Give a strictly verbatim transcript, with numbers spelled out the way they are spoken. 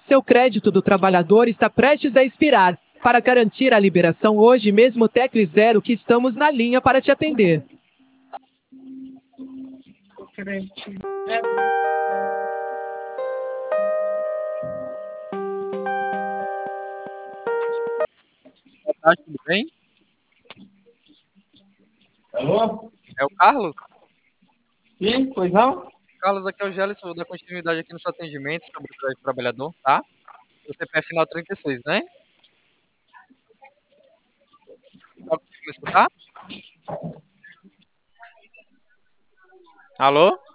Seu crédito do trabalhador está prestes a expirar. Para garantir a liberação hoje mesmo, tecle zero que estamos na linha para te atender. Boa tarde, tudo bem? Alô? É o Carlos? Sim, pois não? Carlos, aqui é o Gélis, vou dar continuidade aqui no seu atendimento sobre o crédito do trabalhador, tá? O C P F final trinta e seis, né? Tá conseguindo me escutar? Alô?